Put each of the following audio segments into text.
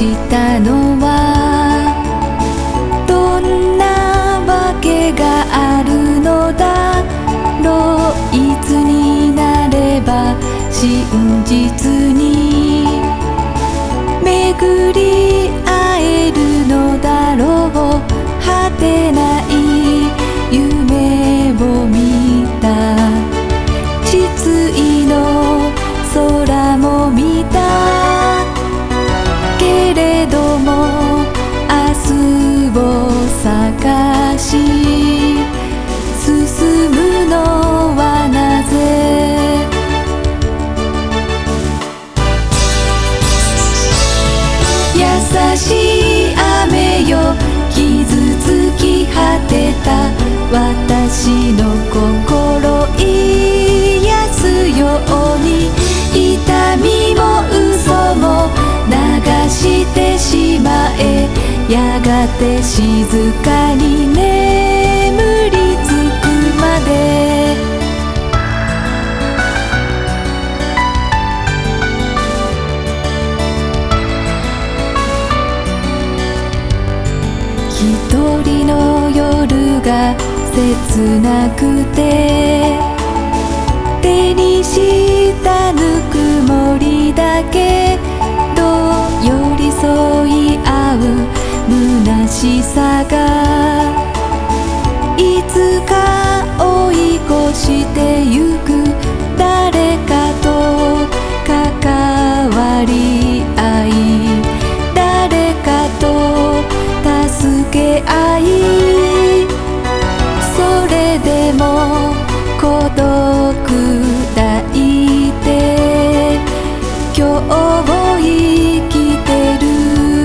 したのはどんなわけがあるのだろう。いつになれば真実に巡り会えるのだろう。果てない夢を見た、失意の空も見たけれども、明日を探し進むのはなぜ。優しい雨よ、傷つき果てた私の心癒すように、痛みも嘘も流してしまえ。やがて静かに眠りつくまで。一人の夜が切なくて、手にしたぬくもりだけど寄り添い合う虚しさが、いつか追い越してゆく。誰かと関わり合い、誰かと助け合い、それでも孤独抱いて今日を生きてる。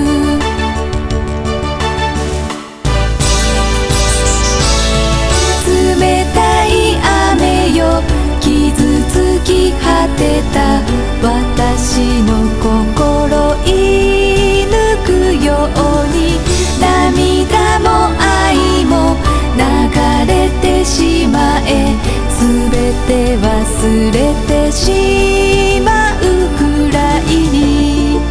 冷たい雨よ、傷つき果てた私の心射抜くように、涙も愛も流れてしまえ。すべて忘れてしまうくらいに。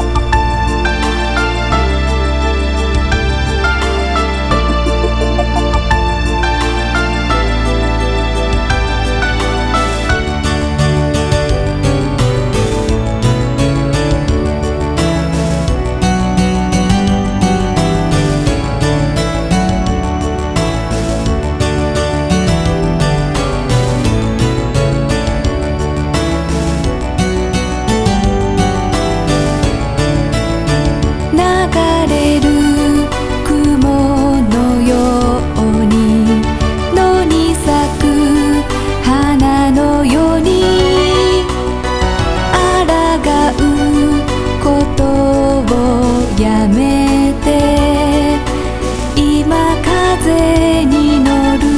やめて今風に乗る。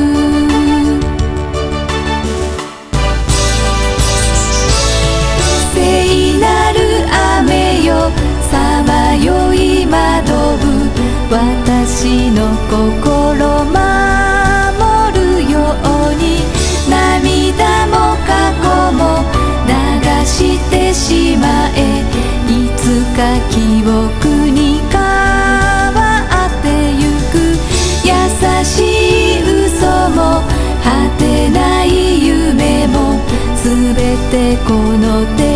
聖なる雨よ、さまよい惑う私の心守るように、涙も過去も流してしまえ。いつか記憶に変わってゆく。優しい嘘も果てない夢も、すべてこの手